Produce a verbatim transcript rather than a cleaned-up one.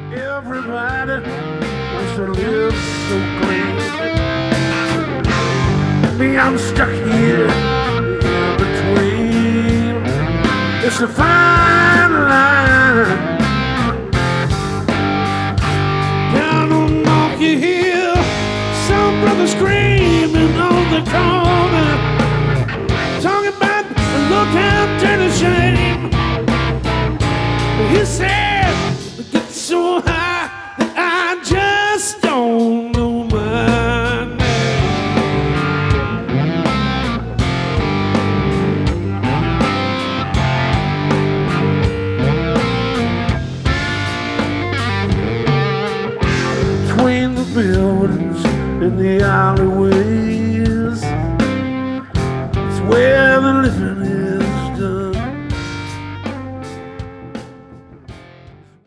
Everybody wants to live so clean. Me, I'm stuck here in between. It's a fine line. Down on Monkey Hill, some brother screaming on the corner, talking about look how dirty shame. He said, get so high that I just don't know my name. Between the buildings in the alleyway,